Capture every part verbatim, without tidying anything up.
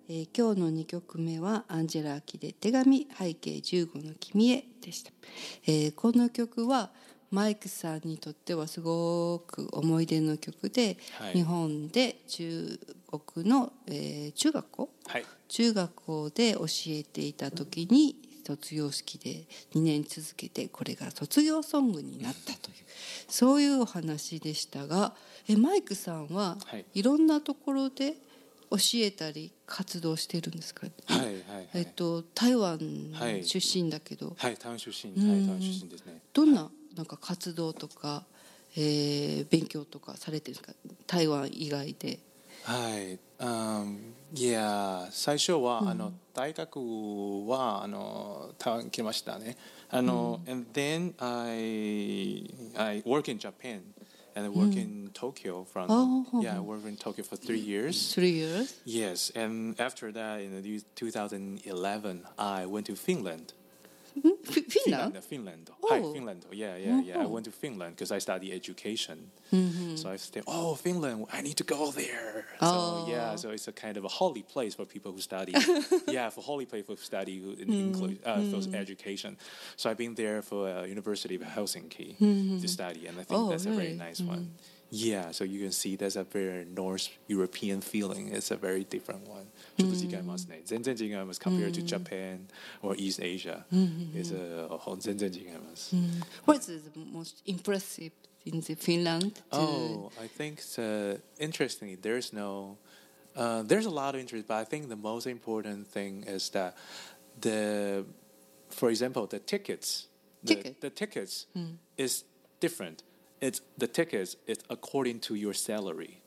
えー、今日のにきょくめはアンジェラ・アキで手紙背景じゅうごの君へでした。えー、この曲はマイクさんにとってはすごく思い出の曲で、はい、日本で中国の、えー、中学校、はい、中学校で教えていた時に卒業式でにねん続けてこれが卒業ソングになったというそういうお話でしたが、えマイクさんはいろんなところで教えたり活動してるんですか、はいはいはいえっと、台湾出身だけど、 はい、はい、台湾出身、はい、台湾出身ですね。 どんな、なんか活動とか、えー、勉強とかされてるんですか、台湾以外で。 はい、um, いや最初は、うん、あの大学はあの台湾来ましたね。あの、うん、and then I I work in Japan and I work mm. in Tokyo from oh, yeah I worked in Tokyo for three years. Three years. Yes, and after that in twenty eleven I went to Finland. Finland? Finland. Oh. Hi, Finland. Yeah, yeah, yeah. I went to Finland because I study education. Mm-hmm. So I said, oh, Finland, I need to go there. Oh. So yeah, so it's a kind of a holy place for people who study. yeah, for holy place for study in mm-hmm. English, uh, for mm-hmm. education. So I've been there for uh, University of Helsinki mm-hmm. to study, and I think oh, that's really? a very nice mm-hmm. one. Yeah, so you can see there's a very North European feeling. It's a very different one. ちょっと違いますね。全然違います。Compared to Japan or East Asia, it's a 全然違います。 What's the most impressive in the Finland? Oh, I think uh, interestingly, there's no, uh, there's a lot of interest, but I think the most important thing is that the, for example, the tickets, the, Ticket. the tickets mm. is different. It's the tickets is according to your salary.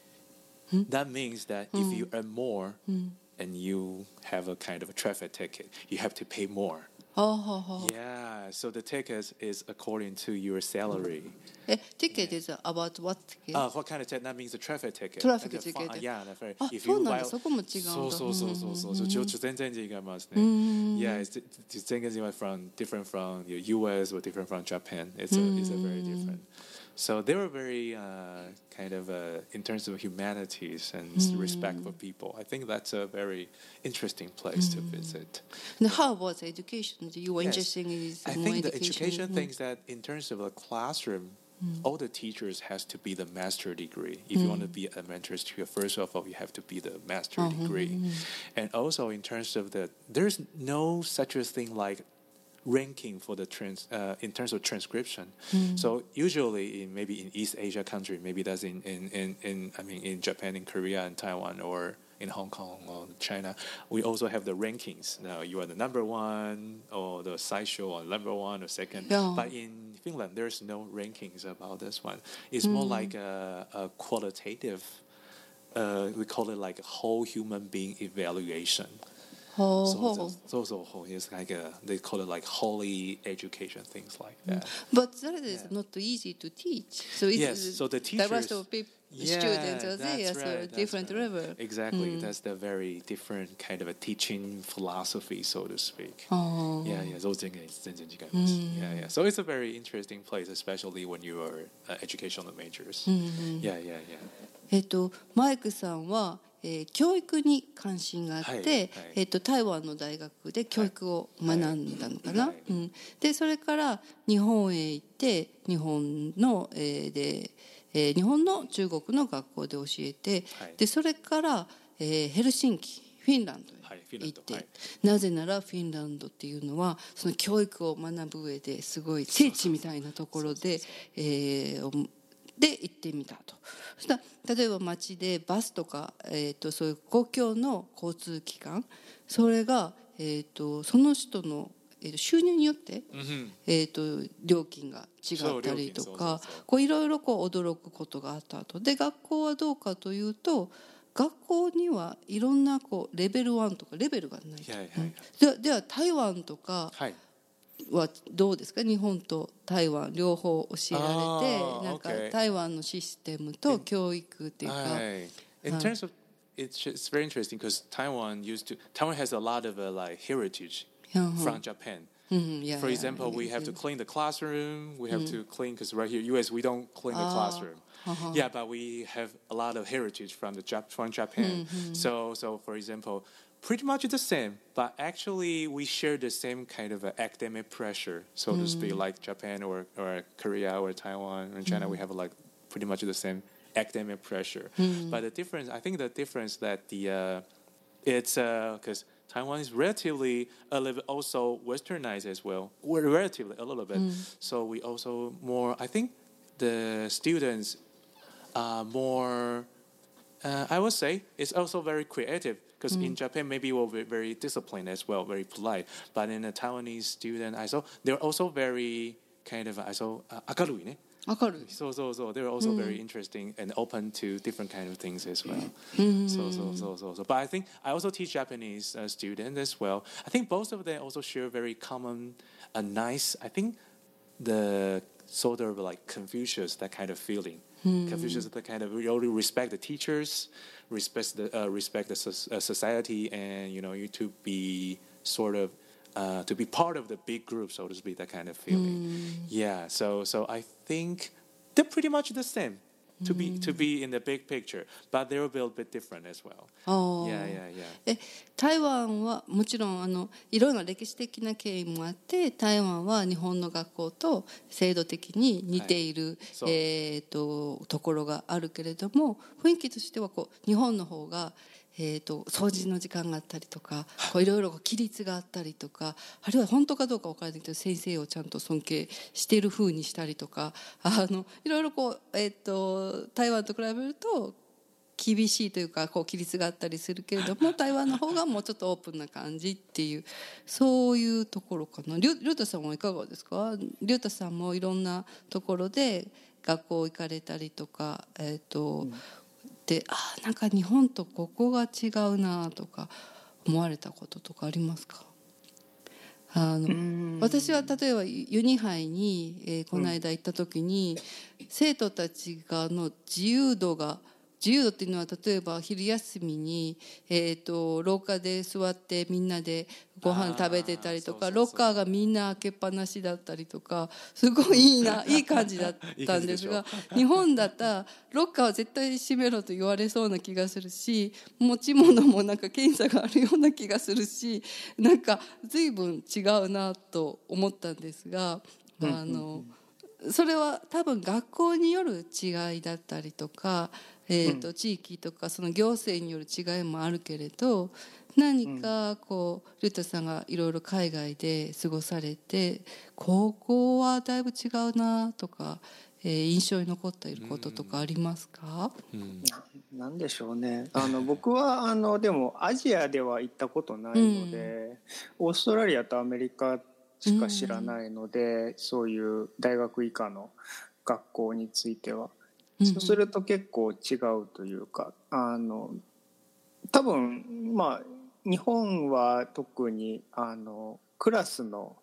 Hmm? That means that mm. if you earn more mm. and you have a kind of a traffic ticket, you have to pay more. Oh, oh, oh. Yeah, so the ticket is according to your salary. Eh, ticket yeah. is about what ticket? Uh, what kind of ticket? That means the traffic ticket. Traffic ticket. Fun, yeah, that's right. あ、そうなんだ。そこも違うんだ。 そうそうそうそうそう。ちょっと全然違いますね。Yeah, it's, it's 全然違い from different from the U S or different from Japan. It's a, it's a very different. So they were very uh, kind of uh, in terms of humanities and mm. respect for people. I think that's a very interesting place mm. to visit. And how about education? You were yes. interested in I more think education? the education mm. thinks that in terms of a classroom, mm. all the teachers has to be the master degree. If mm. you want to be a mentor teacher, first of all, you have to be the master uh-huh. degree. Mm. And also in terms of the, there's no such a thing like ranking for the trans uh, in terms of transcription. Mm. So usually in maybe in East Asia country, maybe that's in, in, in, in I mean in Japan, in Korea, and Taiwan, or in Hong Kong or China, we also have the rankings. Now you are the number one or the sideshow or number one or second. Yeah. But in Finland, there's no rankings about this one. It's mm. more like a, a qualitative. Uh, we call it like a whole human being evaluation. Oh, so, so, so, so it's like a, they call it like holy education, things like that. But that is yeah. not easy to teach. So it's yes, so the teachers, the rest of people, yeah, students are there, right, so different right. level. Exactly, mm. that's the very different kind of a teaching philosophy, so to speak. Oh. Yeah, yeah, those things, mm. yeah, yeah. So it's a very interesting place, especially when you are uh, educational majors. Mm-hmm. Yeah, yeah, yeah. えっとマイクさんは。えー、教育に関心があって、はいはい、えー、と台湾の大学で教育を学んだのかな、はいはいうん、でそれから日本へ行って日本の、えーでえー、日本の中国の学校で教えて、はい、でそれから、えー、ヘルシンキフィンランドへ行って、はい、なぜならフィンランドっていうのはその教育を学ぶ上ですごい聖地みたいなところでで行ってみたと。そしたら例えば街でバスとか、えー、とそういう公共の交通機関それが、えー、とその人の、えー、と収入によって、mm-hmm. えー、と料金が違ったりとかいろいろ驚くことがあった後で学校はどうかというと学校にはいろんなこうレベルワンとかレベルがない、はいはいはい、で, では台湾とか、はいはどうですか日本と台湾両方教えられてなんか台湾のシステムと教育っていうか In terms of it's, it's very interesting because Taiwan used to Taiwan has a lot of uh, like heritage from Japan Mm, yeah, For yeah, example, we yeah, have to yeah. clean the classroom. We have to clean because right here, U S, we don't clean the Ah, classroom. uh-huh. Yeah, but we have a lot of heritage from the Jap- from Japan. So, so for example, pretty much the same, but actually we share the same kind of uh, academic pressure, so to speak, like Japan or, or Korea or Taiwan or China. We have like pretty much the same academic pressure. But the difference, I think the difference that the uh, it's because uh, Taiwan is relatively a little bit also westernized as well. We're relatively a little bit. So we also more. I think the students are more. Uh, I would say it's also very creative because in Japan maybe we're ve- very disciplined as well, very polite. But in a Taiwanese student, I saw they're also very kind of I saw uh, 明るいね。 明るい。 So so so they're also very interesting and open to different kind of things as well. So so so so so. But I think I also teach Japanese uh, students as well. I think both of them also share very common, a nice. I think the sort of like Confucius, that kind of feeling. Confucius is the kind of, we only respect the teachers, respect the uh, respect the so- uh, society, and you know you to be sort of uh, to be part of the big group, so to speak. That kind of feeling. Yeah. So so I think they're pretty much the same. To be to be in the big picture, but they're a little bit different as well. あー Yeah, yeah, yeah. え台湾はもちろんあのいろんな歴史的な経緯もあって台湾は日本の学校と制度的に似ている、 はいそうえー、とところがあるけれども雰囲気としてはこう日本の方が、えー、と掃除の時間があったりとかこういろいろ規律があったりとかあるいは本当かどうか分からないけど先生をちゃんと尊敬している風にしたりとかあのいろいろこう、えー、と台湾と比べると厳しいというかこう規律があったりするけれども台湾の方がもうちょっとオープンな感じっていうそういうところかな。りゅうたさんはいかがですか？りゅうたさんもいろんなところで学校行かれたりとか、えーとうん、であなんか日本とここが違うなとか思われたこととかありますか？あの私は例えばユニハイに、えー、この間行った時に、うん、生徒たちがの自由度が自由度っていうのは例えば昼休みに、えー、と廊下で座ってみんなでご飯食べてたりとかロッカーがみんな開けっぱなしだったりとかすごいいいないい感じだったんですが日本だったらロッカーは絶対閉めろと言われそうな気がするし持ち物もなんか検査があるような気がするしなんか随分違うなと思ったんですがあのそれは多分学校による違いだったりとかえー、と地域とかその行政による違いもあるけれど何かこうりゅうたさんがいろいろ海外で過ごされてここはだいぶ違うなとか、えー、印象に残っていることとかありますか？ うん、な, なんでしょうねあの僕はあのでもアジアでは行ったことないので、うん、オーストラリアとアメリカしか知らないので、うん、そういう大学以下の学校についてはそうすると結構違うというかあの多分まあ日本は特にあのクラスの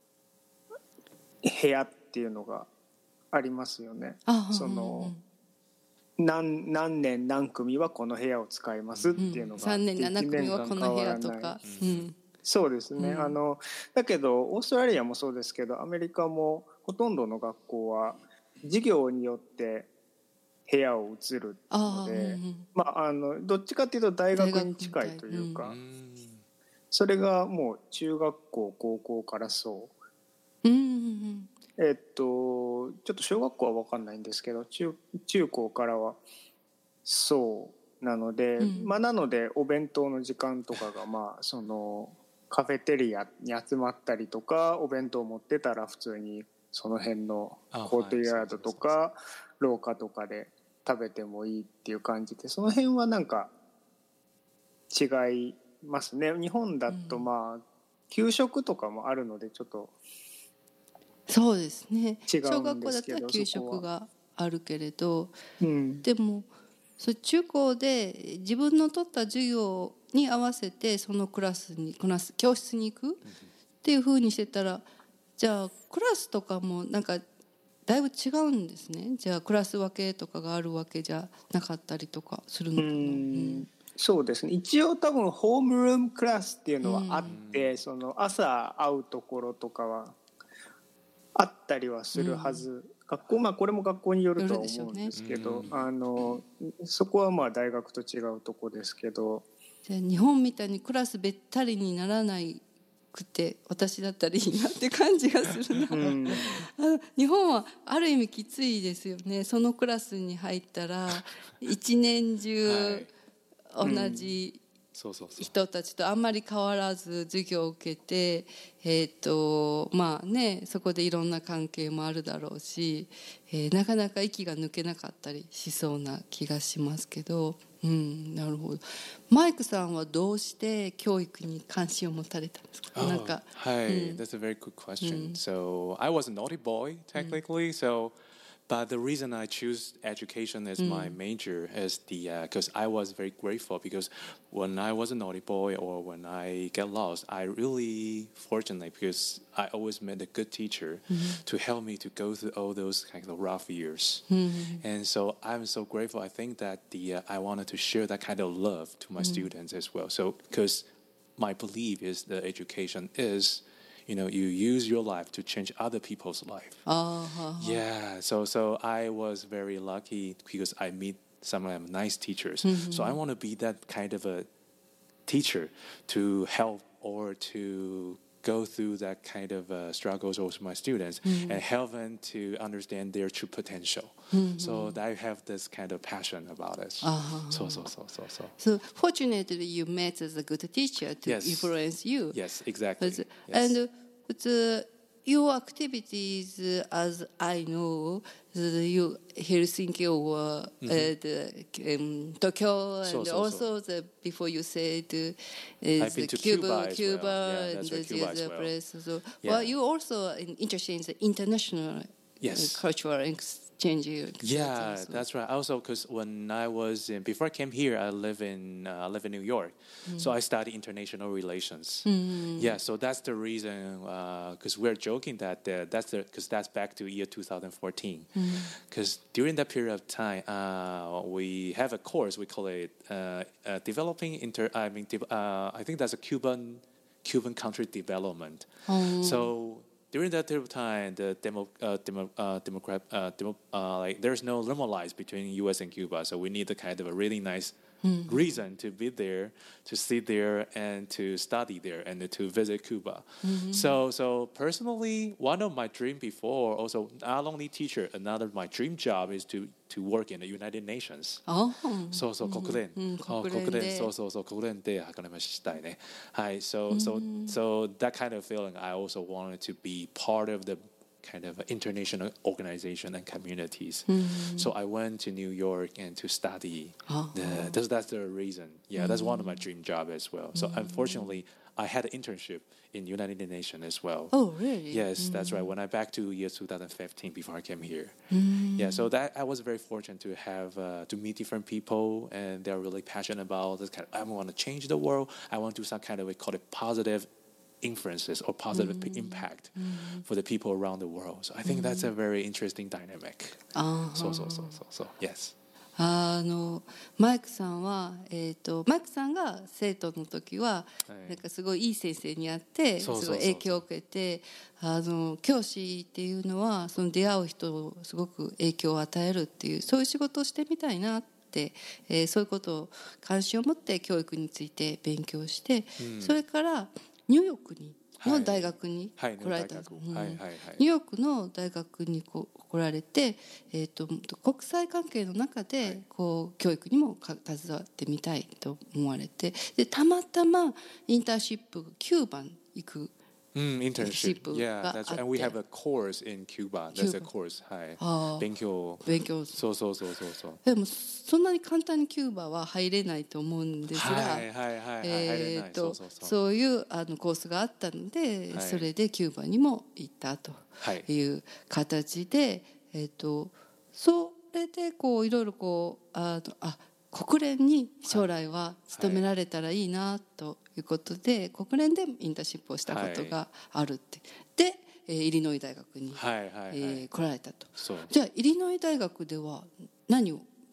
部屋っていうのがありますよね。その何, 何年何組はこの部屋を使いますっていうのが、うん、 さんねんなな組はこの部屋とか、うん、 そうですね、うん、あのだけどオーストラリアもそうですけどアメリカもほとんどの学校は授業によって部屋を移るので、うんうんまあ、あのどっちかっていうと大学に近いというか、うん、それがもう中学校高校からそう、うんうん、えっとちょっと小学校は分かんないんですけど 中, 中高からはそうなので、うんまあ、なのでお弁当の時間とかがまあそのカフェテリアに集まったりとかお弁当を持ってたら普通にその辺のコートヤードとか廊下とかで食べてもいいっていう感じでその辺はなんか違いますね。日本だとまあ給食とかもあるのでちょっとそうですね違うんですけど小学校だったら給食があるけれど、 うん、 でもそ中高で自分の取った授業に合わせてそのクラスにクラス教室に行くっていう風にしてたらじゃあクラスとかもなんかだいぶ違うんですね。じゃあクラス分けとかがあるわけじゃなかったりとかするのかな。うん、 そうですね、一応多分ホームルームクラスっていうのはあって、うん、その朝会うところとかはあったりはするはず、うん、学校、まあこれも学校によるとは思うんですけど、ね、あのそこはまあ大学と違うとこですけど、 じゃあ日本みたいにクラスべったりにならないくて私だったらいいなって感じがするな、うん、日本はある意味きついですよね。そのクラスに入ったら一年中同じ人たちとあんまり変わらず授業を受けて、えーとまあね、そこでいろんな関係もあるだろうし、えー、なかなか息が抜けなかったりしそうな気がしますけど、うん、なるほど。マイクさんはどうして教育に関心を持たれたんですか？ Oh, なんか、 hi, うん、that's a very good question. Mm. So I was a naughty boy technically, mm. so but the reason I choose education as mm. my major is the because uh, I was very grateful because when I was a naughty boy or when I get lost, I really fortunate because I always met a good teacher mm-hmm. to help me to go through all those kind of rough years. Mm-hmm. And so I'm so grateful. I think that the uh, I wanted to share that kind of love to my mm-hmm. students as well. So because my belief is that education is, you know, you use your life to change other people's life. Oh, uh-huh. Yeah. So so I was very lucky because I meet some of them nice teachers. Mm-hmm. So I want to be that kind of a teacher to help or to go through that kind of uh, struggles with my students mm-hmm. and help them to understand their true potential. Mm-hmm. So I have this kind of passion about it. Uh-huh. So, so, so, so, so. So fortunately, you met as a good teacher to yes. influence you. Yes, exactly. But, yes. And but, uh, your activities, uh, as I know, uh, you Helsinki or mm-hmm. uh, the, um, Tokyo, and so, so, also so. The, before you said uh, is Cuba, Cuba, Cuba well. yeah, and the Cuba other well. place. So, yeah. well, you also interested in the international yes. uh, cultural exchange. Yeah, so. That's right. Also, because when I was in, before I came here, I live in uh, I live in New York, mm. so I studied international relations. Mm. Yeah, so that's the reason. Because uh, we're joking that uh, that's the because that's back to year two thousand fourteen. Because mm. during that period of time, uh, we have a course we call it uh, uh, developing inter. I mean, uh, I think that's a Cuban Cuban country development. Oh. So. During that period of time, the demo, uh, demo, uh, Democrat, uh, demo, uh, like there's no normalize between U S and Cuba, so we need a kind of a really nice mm. reason to be there, to sit there, and to study there, and to visit Cuba. Mm-hmm. So, so personally, one of my dream before, also not only teacher, another my dream job is to to work in the United Nations. Oh, そうそう国連、うん、国連で、そうそうそう国連で働きしたいね。はい、so so so that kind of feeling, I also wanted to be part of the kind of international organization and communities. Mm-hmm. So I went to New York and to study. Oh. The, that's, that's the reason. Yeah, mm-hmm. that's one of my dream job as well. So mm-hmm. unfortunately, I had an internship in United Nations as well. Oh, really? Yes, mm-hmm. that's right. When I back to year two thousand fifteen, before I came here. Mm-hmm. Yeah, so that I was very fortunate to have uh, to meet different people, and they're really passionate about this kind of, I want to change the world. I want to do some kind of, we call it positive influences or positive mm-hmm. impact mm-hmm. for the people around the world. So I think mm-hmm. that's a very interesting dynamic. Uh-huh. So, so, so, so, so, yes. あのマイクさんは、えー、とマイクさんが生徒の時は、はい、なんかすごいいい先生に会ってすごい影響を受けて、あの教師っていうのはその出会う人をすごく影響を与えるっていう、そういう仕事をしてみたいなって、えー、そういうことを関心を持って教育について勉強して、うん、それからニューヨークにの大学に来られたんです。ニューヨークの大学にこ来られて、えー、と国際関係の中でこう教育にも携わってみたいと思われて、でたまたまインターンシップキューバに行く。 Mm, internship. Yeah, that's right. And we have a course in Cuba. That's a course. はい。勉強。 勉強。 そうそうそうそうそう。 でもそんなに簡単にキューバは入れないと思うんですが、 はいはいはい。 えっとそういうあのコースがあったので、それでキューバにも行ったという形で、えっとそれでこういろいろこうあのあ。国連に将来は勤められたらいいなということで、はいはい、国連でインターンシップをしたことがあるって、はい、で、えー、イリノイ大学に、はいはいはいえー、来られたと。じゃあイリノイ大学では何を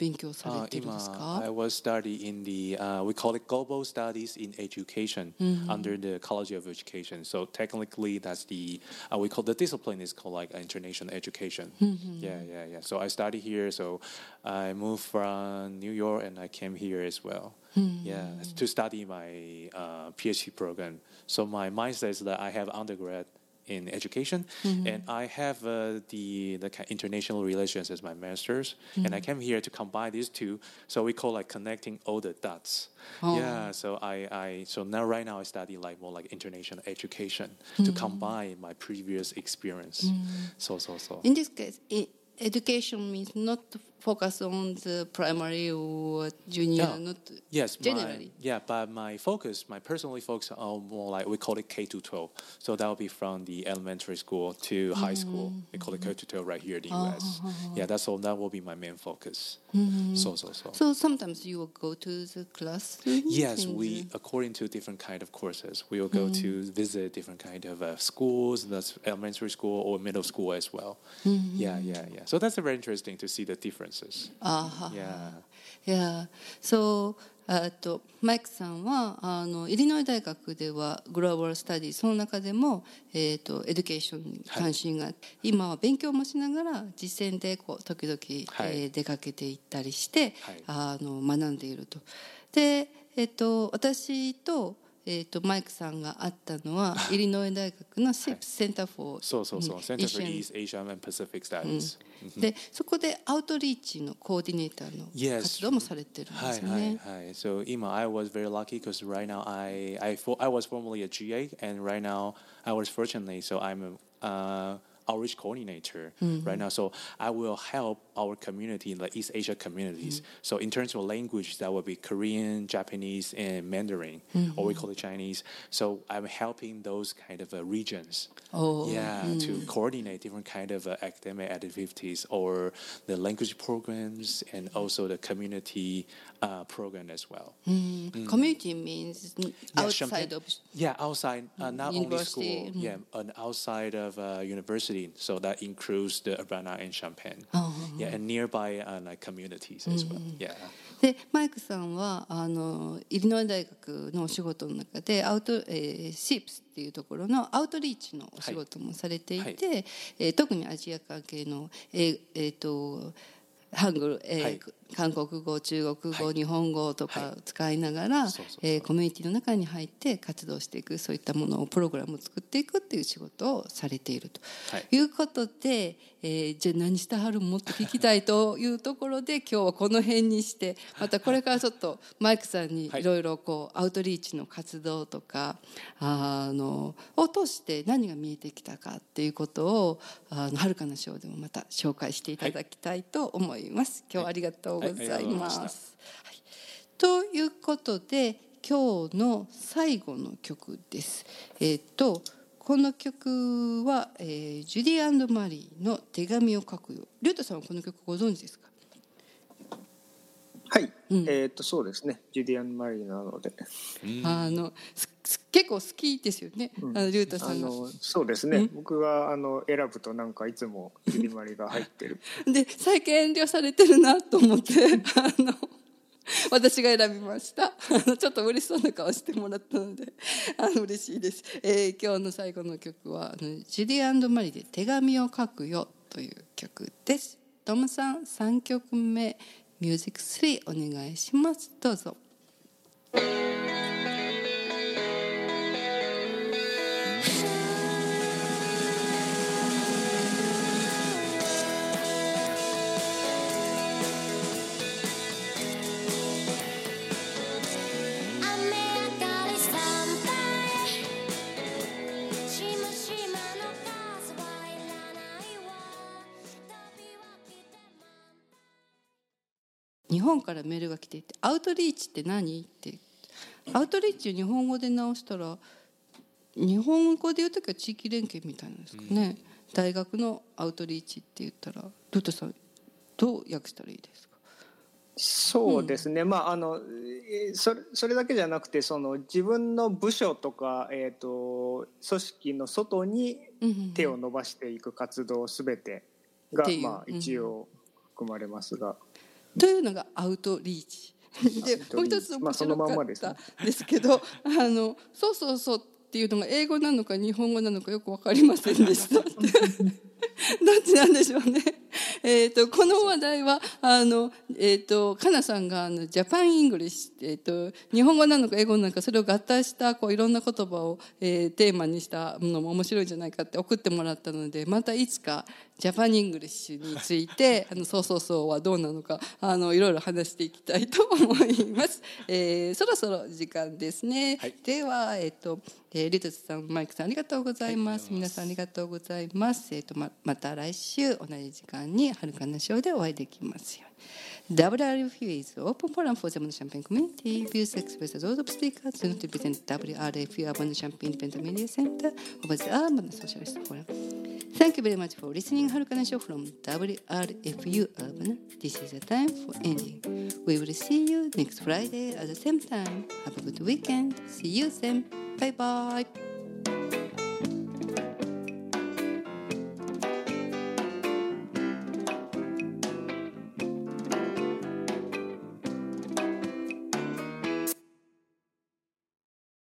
勉強されてるんですか？ uh, I was studying in the uh, we call it global studies in education mm-hmm. under the College of Education. So technically, that's the uh, we call the discipline is called like international education. Mm-hmm. Yeah, yeah, yeah. So I studied here. So I moved from New York and I came here as well. Mm-hmm. Yeah, to study my uh, PhD program. So my mindset is that I have undergrad in education, mm-hmm. and I have uh, the the international relations as my master's, mm-hmm. and I came here to combine these two. So we call like connecting all the dots. Oh. Yeah. So I, I so now right now I study like more like international education mm-hmm. to combine my previous experience. Mm-hmm. So so so. In this case, it, education means not focus on the primary or junior, yeah. not yes, generally. My, yeah, but my focus, my personally focus on more like we call it K to twelve. So that will be from the elementary school to high school. Mm-hmm. We call it K to twelve right here in the U S. Uh-huh. Yeah, that's all. That will be my main focus. Mm-hmm. So so so. So sometimes you will go to the class. Yes, we according to different kind of courses, we will go mm-hmm. to visit different kind of uh, schools. That's elementary school or middle school as well. Mm-hmm. Yeah, yeah, yeah. So that's very interesting to see the differences. Uh-huh. Yeah. Yeah. So, えっとマイクさんはあのイリノイ大学ではグローバルスタディその中でも、えー、とエデュケーションに関心があって、はい、今は勉強もしながら実践でこう時々、はいえー、出かけていったりして、はい、あの学んでいると。で、えー、と私とえー、とマイクさんがあったのはイリノイ大学の シップス Center for そうそうそう Center for East Asia and Pacific Studies、 うん、でそこでアウトリーチのコーディネーターの活動もされてるんですよね。 はいはいはい。So 今 I was very lucky because right now I I I was formerly a ジーエー and right now I was fortunately so I'm a uh, outreach coordinator mm-hmm. right now. So I will help our community, the East Asia communities. Mm-hmm. So in terms of language, that would be Korean, Japanese, and Mandarin, mm-hmm. or we call it Chinese. So I'm helping those kind of uh, regions. Oh, yeah, mm-hmm. to coordinate different kind of uh, academic activities or the language programs and also the community uh, program as well. Mm-hmm. Mm. Community means outside yeah, of yeah, outside, uh, not university. only school, mm-hmm. yeah, and outside of uh, university. So that includes the Urbana and Champaign. Oh. Yeah, and nearby uh, like communities as well. Mm-hmm. Yeah. でマイクさんはあのイリノイ大学のお仕事の中でアウト、えー、シープスっていうところのアウトリーチのお仕事もされていて、はいはいえー、特にアジア関係の、えーえー、とハングル、えーはい、韓国語、中国語、はい、日本語とか使いながら、はいえー、コミュニティの中に入って活動していくそういったものをプログラムを作っていくっていう仕事をされていると、はい、いうことで、えー、じゃあ何してはるもっと聞きたいというところで今日はこの辺にしてまたこれからちょっとマイクさんにいろいろこうアウトリーチの活動とかあのを通して何が見えてきたかっていうことをあのはるかなショーでもまた紹介していただきたいと思います。今日はありがとうございます。はいはい、ということで今日の最後の曲です。えー、とこの曲は、えー、ジュディ&マリーの手紙を書くよ。リュウタさんはこの曲ご存知ですか？ はい、うん、えー、とそうですね。ジュディ&マリーなので、 あの結構好きですよね。うん、あのリュウタさんが。あのそうですね。僕があの選ぶとなんかいつもジュディ・マリーが入ってる。 で最近遠慮されてるなと思ってあの。私が選びました。ちょっと嬉しそうな顔してもらったのであの嬉しいです、えー、今日の最後の曲はあのジュディ&マリーで手紙を書くよという曲です。トムさんさんきょくめミュージックスリーお願いします。どうぞ。日本からメールが来ていてアウトリーチって何ってアウトリーチを日本語で直したら日本語で言うときは地域連携みたいなんですかね、うん、大学のアウトリーチって言ったらルートさんどう訳したらいいですか？ そうですね、うん、まああのそれ、それだけじゃなくてその自分の部署とか、えーと、組織の外に手を伸ばしていく活動すべてが、まあ、一応含まれますが、 というのがアウトリーチで、もう一つ面白かったですけど、あのそうそうそうっていうのが英語なのか日本語なのかよく分かりませんでしたどっちなんでしょうね。えー、とこの話題はあの、えー、とかなさんがあのジャパンイングリッシュ、えー、と日本語なのか英語なのかそれを合体したこういろんな言葉を、えー、テーマにしたのも面白いんじゃないかって送ってもらったので、またいつかジャパンイングリッシュについてあのそうそうそうはどうなのかあのいろいろ話していきたいと思います、えー、そろそろ時間ですね、はい、では、えーとえー、リトツさんマイクさんありがとうございます、はい、皆さんありがとうございます、えーと ま, また来週同じ時間にはるかなショーでお会いできますように。ダブリューアールエフユー is open forum for the Urban Champaign community. Views expressed as those of speakers do not represent ダブリューアールエフユーUrban Champaign Independent Media Center of the Urban Socialist Forum. Thank you very much for listening. Harukana Show from ダブリューアールエフユー Urban. This is the time for ending. We will see you next Friday at the same time. Have a good weekend. See you then. Bye bye.